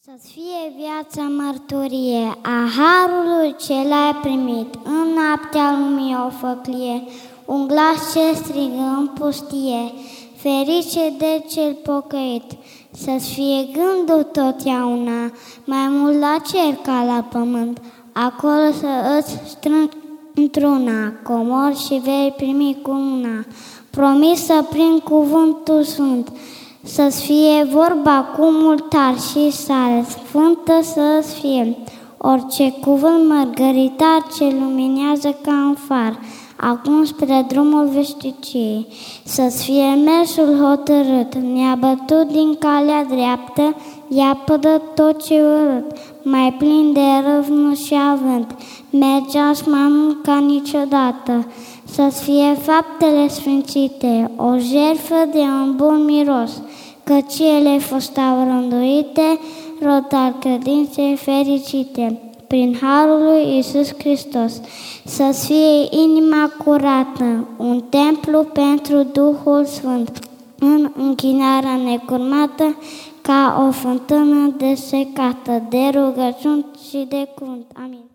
Să-ți fie viața mărturie a harului ce l-ai primit. În noaptea lumii o făclie, un glas ce strigă în pustie, ferice de cel pocăit. Să-ți fie gândul totdeauna, mai mult la cer ca la pământ, acolo să îți strângi într-una comori și vei primi cu una, promisă prin cuvântul sfânt. Să-ți fie vorba cu mult ar și sare, sfântă să-ți fie orice cuvânt mărgăritar ce luminează ca un far, acum spre drumul veșniciei. Să-ți fie mersul hotărât, neabătut din calea dreaptă, iapădă tot ce urât, mai plin de râvnă și avânt, mergeați mai mult ca niciodată. Să-ți fie faptele sfințite, o jertfă de un bun miros, căci ele fostau rânduite, rod al credinței fericite, prin harul lui Iisus Hristos. Să-ți fie inima curată, un templu pentru Duhul Sfânt, în închinarea necurmată, ca o fântână desecată de rugăciuni și de cuvânt. Amin.